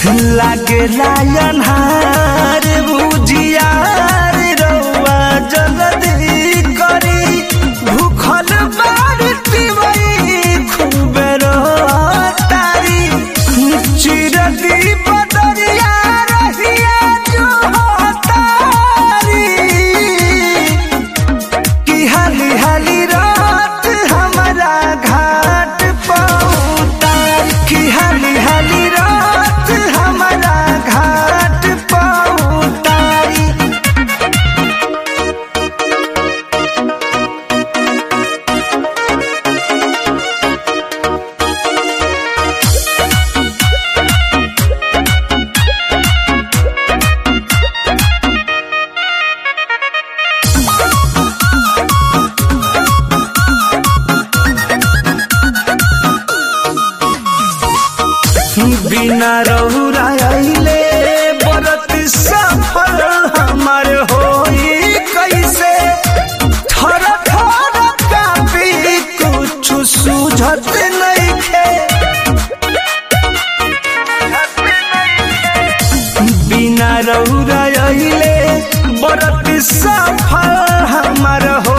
लागेला अन्हार बुझियार रउआ जल्दी करी भूखल बाड़ी वही खूब तारी चिरदी बदरिया रहिया जो तारी कि हाली हाली रात हमारा घाट पउतार कि हाली हाली रात हमारा घाट पउतारी। बिना रउरा आइले बरत सफल हमार होई कैसे थर थर कापी कुछ सूझत नइखे बिना रउरा आइले बरत सफल हमार